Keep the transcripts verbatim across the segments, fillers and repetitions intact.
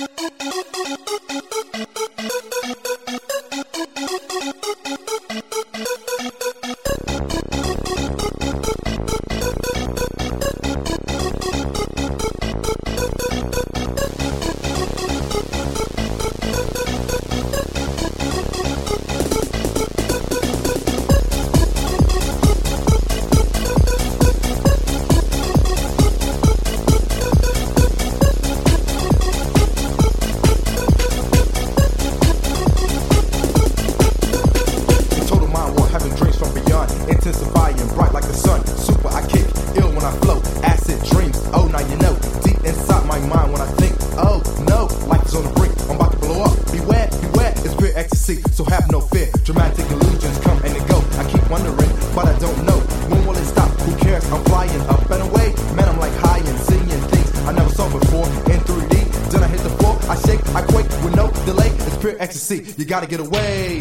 Intensifying, bright like the sun. Super, I kick, ill when I flow. Acid dreams, oh now you know. Deep inside my mind when I think, oh no, life is on the brink, I'm about to blow up. Beware, beware, it's pure ecstasy, so have no fear. Dramatic illusions come and they go. I keep wondering, but I don't know. When will it stop? Who cares? I'm flying up and away. Man, I'm like high and seeing things I never saw before. In three D, then I hit the floor. I shake, I quake with no delay. It's pure ecstasy, you gotta get away.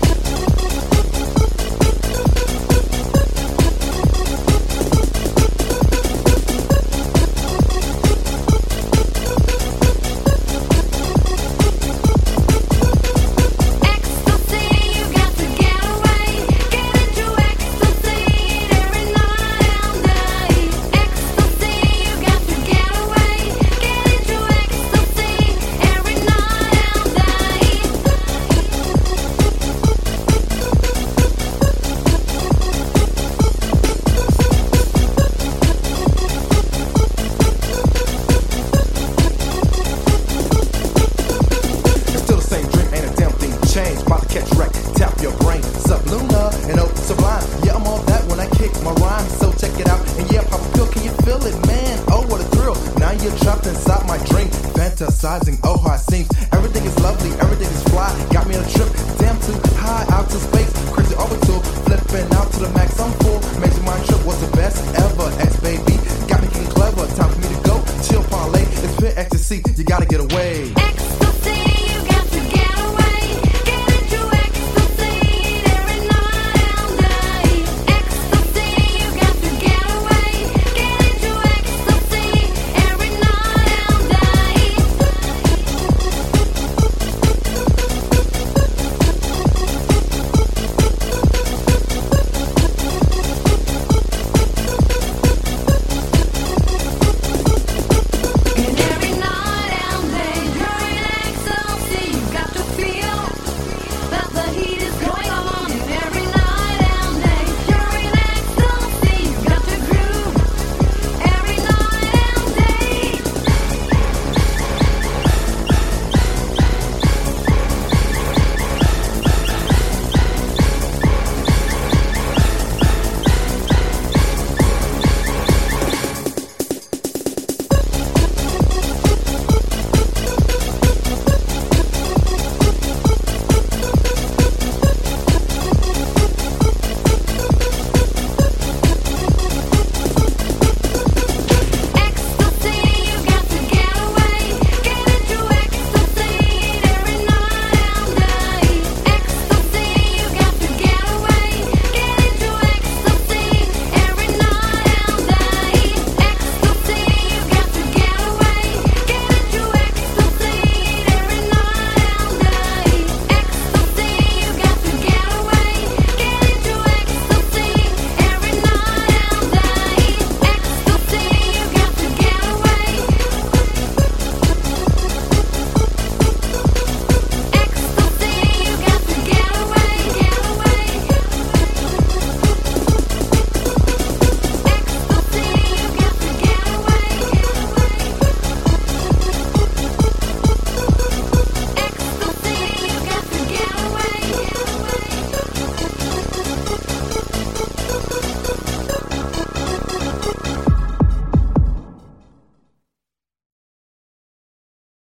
About to catch wreck, tap your brain, subluna and oh sublime. Yeah, I'm all that when I kick my rhyme, so check it out. And yeah, pop a pill, can you feel it, man? Oh, what a thrill! Now you're trapped inside my dream, fantasizing. Oh, how it seems. Everything is lovely, everything is fly. Got me on a trip, damn too high, out to space, crazy orbital, flipping out to the max. I'm full, major mind trip was the best ever. X baby, got me getting clever. Time for me to go, chill, parlay. It's pure ecstasy, you gotta get away.